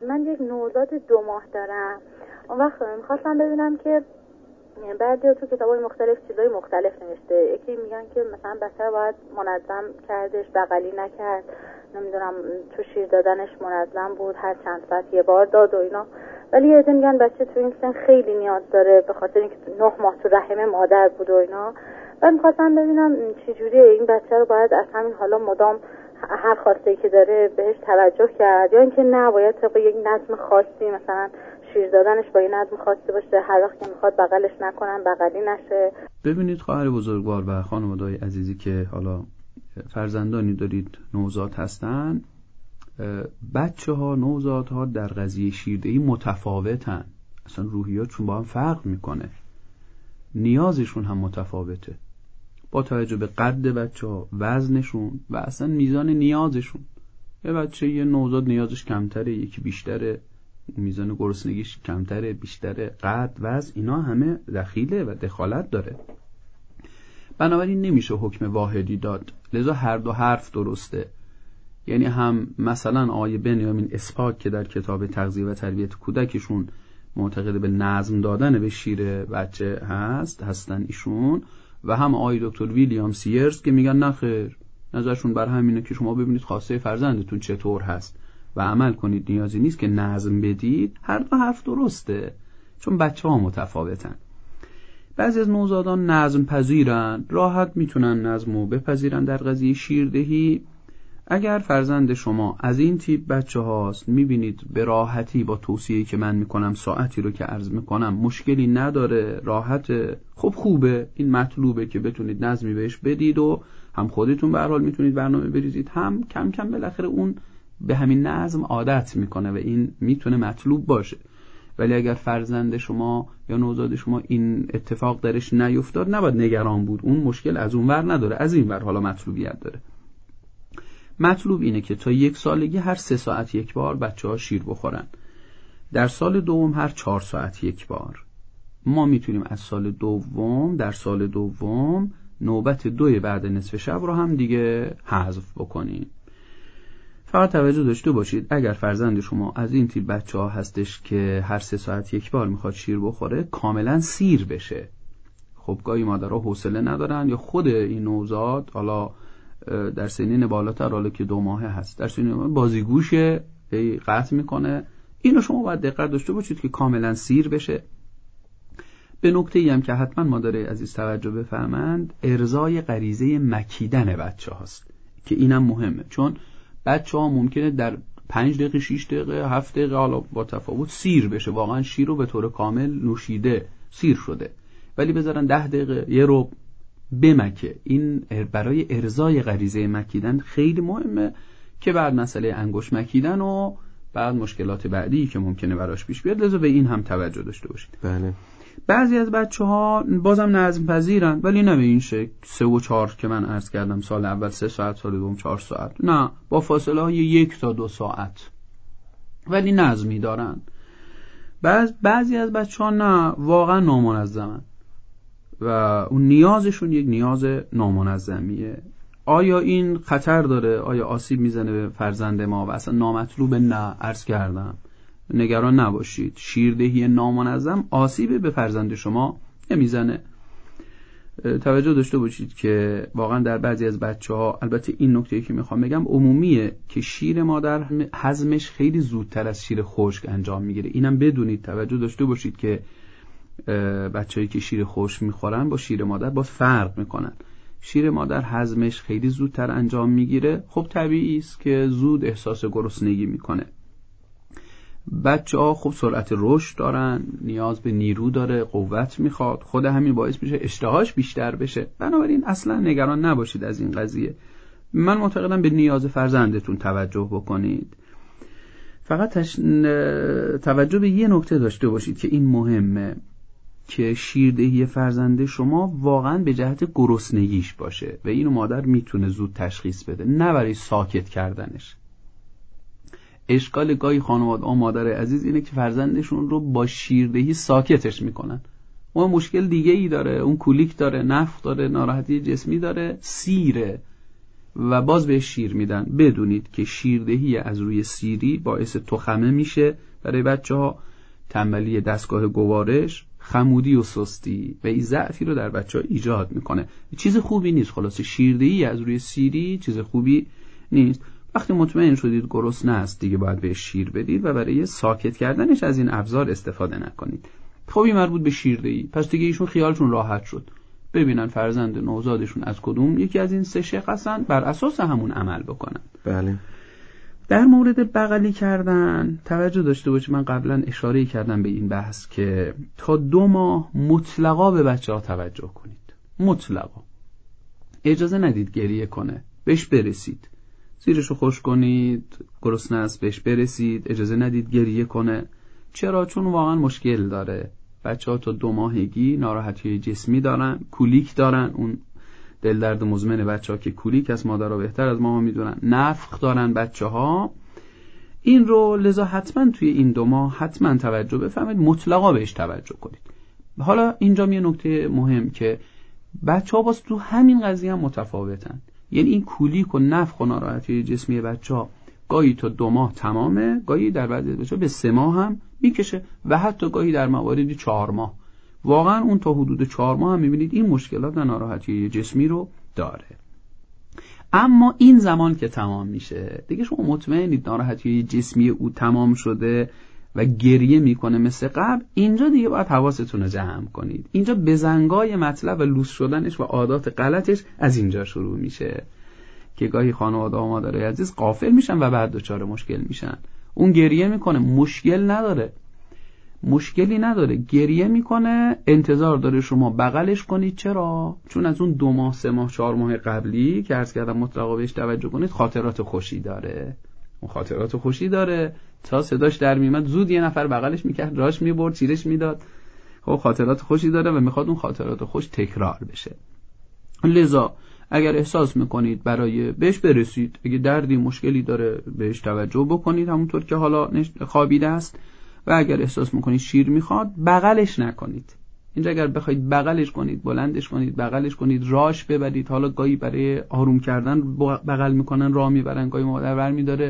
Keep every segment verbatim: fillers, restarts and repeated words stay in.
من یک نوزاد دو ماه دارم. اون وقت میخواستم ببینم که بعضی تو کتابای مختلف چیزای مختلف نوشته. یکی میگن که مثلا بچه رو باید منظم کردش، بغلی نکرد، نمیدونم تو شیر دادنش منظم بود، هر چند ساعت یه بار داد و اینا. ولی یه عده میگن بچه تو این سن خیلی نیاز داره به خاطر اینکه نه ماه تو رحم مادر بود و اینا. بعد میخواستم ببینم چجوریه این بچه رو باید از همین حالا مدام هر خواسته‌ای که داره بهش توجه کرد، یا اینکه نه باید طبق یک نظم خاصی مثلا شیر دادنش با این نظم خاصی باشه، هر وقت که میخواد بغلش نکنن بغلی نشه. ببینید خواهر بزرگوار و خانواده‌های عزیزی که حالا فرزندانی دارید نوزاد هستن، بچه ها نوزادها در قضیه شیردهی متفاوتن، اصلا روحیاتشون با هم فرق میکنه، نیازشون هم متفاوته با توجه به قد بچه ها، وزنشون و اصلا میزان نیازشون. یه بچه یه نوزاد نیازش کمتره، یکی بیشتره، میزان گرسنگیش کمتره، بیشتره، قد، وزن، اینا همه دخیله و دخالت داره. بنابراین نمیشه حکم واحدی داد، لذا هر دو حرف درسته. یعنی هم مثلا آقای بنیامین اسپاک که در کتاب تغذیه و تربیت کودکشون معتقد به نظم دادن به شیر بچه هست هستن ایشون، و هم آقای دکتر ویلیام سیرز که میگن نه خیر، نظرشون بر همینه که شما ببینید خواسته فرزندتون چطور هست و عمل کنید، نیازی نیست که نظم بدید. هر دو حرف درسته، چون بچه ها متفاوتن. بعضی از نوزادان نظم پذیرن، راحت میتونن نظمو بپذیرن در قضیه شیردهی. اگر فرزند شما از این تیپ بچه هاست، میبینید به راحتی با توصیه‌ای که من میکنم، ساعتی رو که عرض میکنم، مشکلی نداره، راحته، خب خوبه، این مطلوبه که بتونید نظمی بهش بدید و هم خودتون به هر حال میتونید برنامه بریزید، هم کم کم بالاخره اون به همین نظم عادت میکنه و این میتونه مطلوب باشه. ولی اگر فرزند شما یا نوزاد شما این اتفاق درش نیفتاد، نباید نگران بود، اون مشکل از اون ور نداره، از این ور حالا مطلوبیت داره. مطلوب اینه که تا یک سالگی هر سه ساعت یک بار بچه ها شیر بخورن، در سال دوم هر چهار ساعت یک بار. ما میتونیم از سال دوم در سال دوم نوبت دوی بعد نصف شب رو هم دیگه حذف بکنیم. فقط توجه داشته باشید اگر فرزند شما از این تیپ بچه ها هستش که هر سه ساعت یک بار میخواد شیر بخوره، کاملا سیر بشه. خب گاهی مادرها حوصله ندارن، یا خود این نوزاد حالا در سنین بالاتر، حالا که دو ماهه هست، در سنین بازیگوشه قطع میکنه. اینو شما باید دقت داشته باشید که کاملا سیر بشه. به نکته‌ای هم که حتما مادر عزیز توجه بفرمند، ارضای غریزه مکیدن بچه هاست که اینم مهمه، چون بچه ها ممکنه در پنج دقیقه، شیش دقیقه، هفت دقیقه حالا با تفاوت سیر بشه، واقعا شیر رو به طور کامل نوشیده سیر شده، ولی بذارن ده دقیقه یه رو بمکه. این برای ارضای غریزه مکیدن خیلی مهمه که بعد مسئله انگشت مکیدن و بعد مشکلات بعدی که ممکنه براش پیش بیاد، لذا به این هم توجه داشته باشید. بله. بعضی از بچه ها بازم نظم پذیرن، ولی نه به این شکل سه و چهار که من عرض کردم، سال اول سه ساعت، سال دوم چهار ساعت، نه، با فاصله های یک تا دو ساعت، ولی نظمی دارن. بعض بعضی از بچه ها نه، واقعا نامنظمن و اون نیازشون یک نیاز نامنظمیه. آیا این خطر داره؟ آیا آسیب میزنه به فرزند ما و اصلا نامطلوبه؟ نه، عرض کردم نگران نباشید، شیردهی نامنظم آسیب به فرزند شما نمیزنه. توجه داشته باشید که واقعا در بعضی از بچه ها، البته این نکته‌ای که میخوام بگم عمومیه، که شیر مادر هضمش خیلی زودتر از شیر خشک انجام میگیره. اینم بدونید، توجه داشته باشید که بچه‌ای که شیر خشک میخورن با شیر مادر باز فرق میکنن. شیر مادر هضمش خیلی زودتر انجام میگیره، خب طبیعی است که زود احساس گرسنگی میکنه. بچه ها خب سرعت رشد دارن، نیاز به نیرو داره، قوت میخواد، خود همین باعث میشه اشتهاش بیشتر بشه. بنابراین اصلا نگران نباشید از این قضیه. من معتقدم به نیاز فرزندتون توجه بکنید. فقط تش... توجه به یه نکته داشته باشید که این مهمه، که شیردهی فرزند شما واقعا به جهت گرسنگیش باشه و اینو مادر میتونه زود تشخیص بده، نه برای ساکت کردنش. اشکال گاهی خانواده ها مادر عزیز اینه که فرزندشون رو با شیردهی ساکتش میکنن. اون مشکل دیگه ای داره، اون کولیک داره، نفخ داره، ناراحتی جسمی داره، سیره و باز بهش شیر میدن. بدونید که شیردهی از روی سیری باعث تخمه میشه برای بچه ها، تنبلی دستگاه گوارش، خمودی و سستی و این ضعفی رو در بچه ها ایجاد میکنه. چیز خوبی نیست. خلاصه شیردهی از روی سیری چیز خوبی نیست. وقتی مطمئن شدید گرسنه است دیگه باید بهش شیر بدید و برای ساکت کردنش از این ابزار استفاده نکنید. خب این مربوط به شیردهی. پس دیگه ایشون خیالشون راحت شد، ببینن فرزند نوزادشون از کدوم یکی از این سه شق هستن، بر اساس همون عمل بکنن. بله. در مورد بغلی کردن توجه داشته باشید، من قبلا اشاره کردم به این بحث که تا دو ماه مطلقا به بچه ها توجه کنید. مطلقا اجازه ندید گریه کنه، بهش برسید، زیرشو خوش کنید، گرسنه است بهش برسید، اجازه ندید گریه کنه. چرا؟ چون واقعا مشکل داره. بچه ها تا دو ماهگی ناراحتی جسمی دارن، کولیک دارن، اون دل درد مزمن بچه ها که کولیک از مادرها بهتر از ما میدونن، نفخ دارن بچه ها. این رو لذا حتما توی این دو ماه حتما توجه بفرمایید، مطلقا بهش توجه کنید. حالا اینجا یه نکته مهم که بچه ها باز تو همین قضیه هم متفاوتن. یعنی این کولیک و نفخ و ناراحتی جسمی بچه ها گاهی تا دو ماه تمامه، گاهی در بعضی بچه ها به سه ماه هم میکشه و حتی گاهی در مواردی چهار ماه. واقعا اون تا حدود چهار ماه هم میبینید این مشکلات و ناراحتی جسمی رو داره. اما این زمان که تمام میشه دیگه شما مطمئنید ناراحتی جسمی او تمام شده و گریه میکنه مثل قبل، اینجا دیگه باید حواستون رو جمع کنید. اینجا بزنگای مطلب و لوس شدنش و عادات غلطش از اینجا شروع میشه که گاهی خانواده و مادرای عزیز غافل میشن و بعد دچار مشکل میشن. اون گریه میکنه، مشکل نداره، مشکلی نداره، گریه میکنه، انتظار داره شما بغلش کنید. چرا؟ چون از اون دو ماه سه ماه چهار ماه قبلی که عرض کردم مطلقا بهش توجه کنید خاطرات خوشی داره. اون خاطرات خوشی داره، تا صداش در میمد زود یه نفر بغلش میکرد، راش میبرد، چیرش میداد. خب خاطرات خوشی داره و میخواد اون خاطرات خوش تکرار بشه. لذا اگر احساس میکنید برای بهش برسید، اگه دردی مشکلی داره بهش توجه بکنید همونطور که حالا خوابیده است، و اگر احساس میکنید شیر میخواد بغلش نکنید. اینجا اگر بخواید بغلش کنید، بلندش کنید، بغلش کنید، راش ببرید. حالا گاهی برای آروم کردن بغل میکنن، راه میبرن، گاهی مادر برمیداره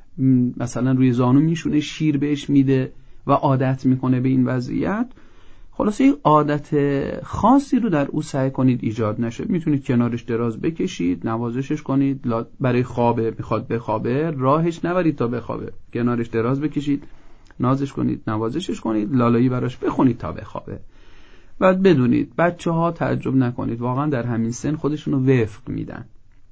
مثلا روی زانو میشونه، شیر بهش میده و عادت میکنه به این وضعیت. خلاصه یک عادت خاصی رو در او سعی کنید ایجاد نشه. میتونید کنارش دراز بکشید، نوازشش کنید، برای خوابه میخواد بخوابه، راهش نبرید تا بخوابه، کنارش دراز بکشید، نازش کنید، نوازشش کنید، لالایی براش بخونید تا بخوابه. بعد بدونید بچه ها تعجب نکنید، واقعا در همین سن خودشونو وفق میدن.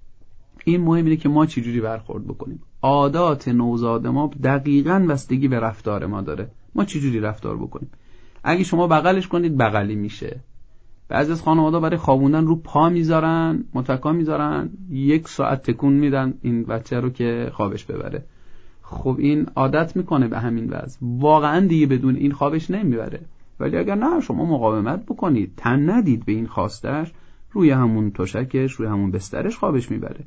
این مهمه که ما چجوری برخورد بکنیم. عادات نوزاد ما دقیقاً بستگی به رفتار ما داره. ما چجوری رفتار بکنیم. اگه شما بغلش کنید بغلی میشه. بعضی از خانواده برای خوابوندن رو پا میذارن، متکا میذارن، یک ساعت تکون میدن این بچه رو که خوابش ببره. خب این عادت میکنه به همین وضع، واقعا دیگه بدون این خوابش نمیبره. ولی اگر نه شما مقاومت بکنید، تن ندید به این خواستش، روی همون تشکش، روی همون بسترش خوابش میبره.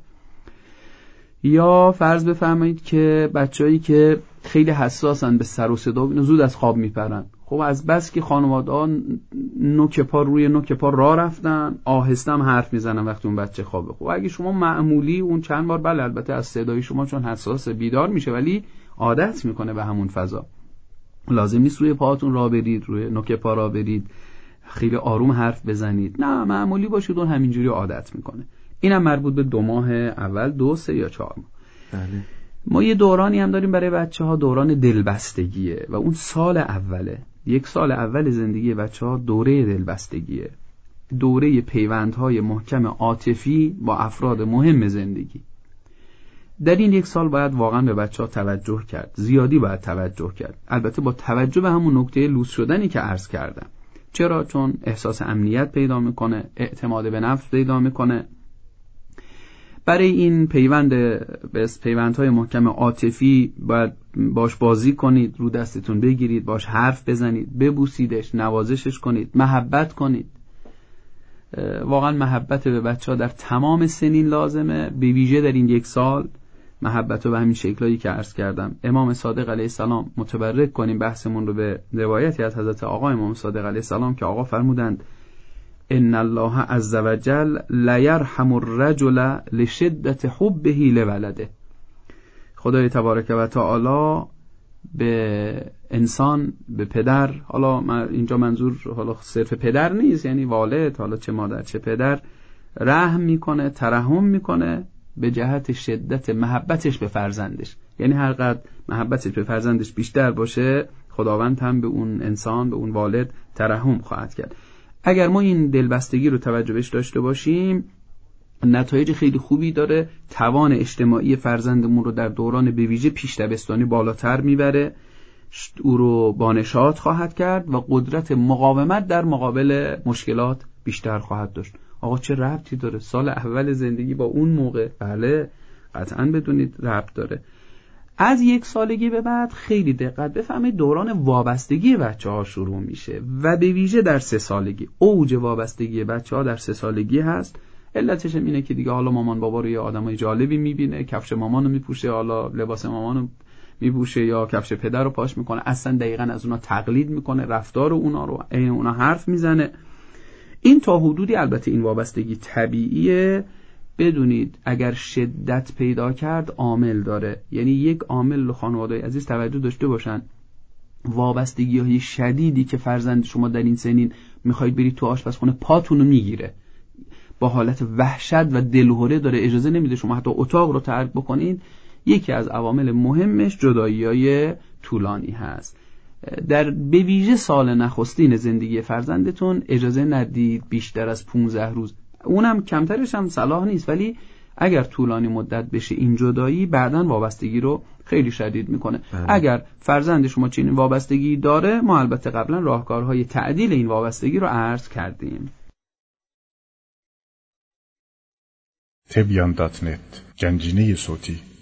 یا فرض بفرمایید که بچه‌ای که خیلی حساسن به سر و صدا و زود از خواب میپرن. خب از بس که خانواده‌ها نوک پا روی نوک پا راه رفتن، آهسته هم حرف میزنن وقتی اون بچه خوابه. خب اگه شما معمولی اون چند بار، بله البته از صدای شما چون حساس بیدار میشه ولی عادت میکنه به همون فضا. لازم نیست روی پاهاتون راه برید، روی نوک پا راه برید، خیلی آروم حرف بزنید. نه، معمولی باشید اون همینجوری عادت میکنه. اینم مربوط به دو ماه اول، دو، سه یا چهار ماه. بله. ما یه دورانی هم داریم برای بچه ها، دوران دلبستگیه و اون سال اوله. یک سال اول زندگی بچه ها دوره دلبستگیه، دوره پیوندهای محکم عاطفی با افراد مهم زندگی. در این یک سال باید واقعا به بچه ها توجه کرد، زیادی باید توجه کرد، البته با توجه به همون نکته لوس شدنی که عرض کردم. چرا؟ چون احساس امنیت پیدا میکنه، اعتماد به نفس پیدا میکنه. برای این پیوند به پیوندهای محکم عاطفی باید باش بازی کنید، رو دستتون بگیرید، باش حرف بزنید، ببوسیدش، نوازشش کنید، محبت کنید. واقعا محبت به بچه ها در تمام سنین لازمه، به ویژه در این یک سال. محبت رو به همین شکلایی که عرض کردم. امام صادق علیه السلام، متبرک کنیم بحثمون رو به روایتی از حضرت آقا امام صادق علیه السلام که آقا فرمودند ان الله عز وجل لا يرحم الرجل لشدت حبه لولده. خدای تبارک و تعالی به انسان، به پدر، حالا من اینجا منظور حالا صرف پدر نیست، یعنی والد، حالا چه مادر چه پدر، رحم میکنه، ترحم میکنه به جهت شدت محبتش به فرزندش. یعنی هر قدر محبتش به فرزندش بیشتر باشه، خداوند هم به اون انسان، به اون والد ترحم خواهد کرد. اگر ما این دلبستگی رو توجه بهش داشته باشیم، نتایج خیلی خوبی داره. توان اجتماعی فرزندمون رو در دوران به ویژه پیش دبستانی بالاتر میبره، او رو بانشات خواهد کرد و قدرت مقاومت در مقابل مشکلات بیشتر خواهد داشت. آقا چه ربطی داره سال اول زندگی با اون موقع؟ بله قطعاً بدونید ربط داره. از یک سالگی به بعد خیلی دقت بفهمید دوران وابستگی بچه ها شروع میشه و به ویژه در سه سالگی اوج وابستگی بچه ها در سه سالگی هست. علتش اینه که دیگه حالا مامان بابا رو یه آدمای جالبی میبینه، کفش مامانو میپوشه، حالا لباس مامانو میپوشه یا کفش پدر رو پاش میکنه، اصلا دقیقاً از اونا تقلید میکنه، رفتار اونا رو عین اونا حرف میزنه. این تا حدودی البته این وابستگی طبیعیه. بدونید اگر شدت پیدا کرد عامل داره، یعنی یک عامل خانواده‌ی عزیز توجه داشته باشن، وابستگی‌های شدیدی که فرزند شما در این سنین میخواید برید تو آشپزخونه پاتون رو میگیره، با حالت وحشت و دلهره داره، اجازه نمیده شما حتی اتاق رو ترک بکنید، یکی از عوامل مهمش جدایی‌های طولانی هست. در به ویژه سال نخستین زندگی فرزندتون اجازه ندید بیشتر از پانزده روز، اونم کمترش هم صلاح نیست، ولی اگر طولانی مدت بشه این جدایی بعداً وابستگی رو خیلی شدید میکنه. بله. اگر فرزند شما چنین وابستگی داره، ما البته قبلا راهکارهای تعدیل این وابستگی رو عرض کردیم. تبیان دات نت، گنجینه صوتی.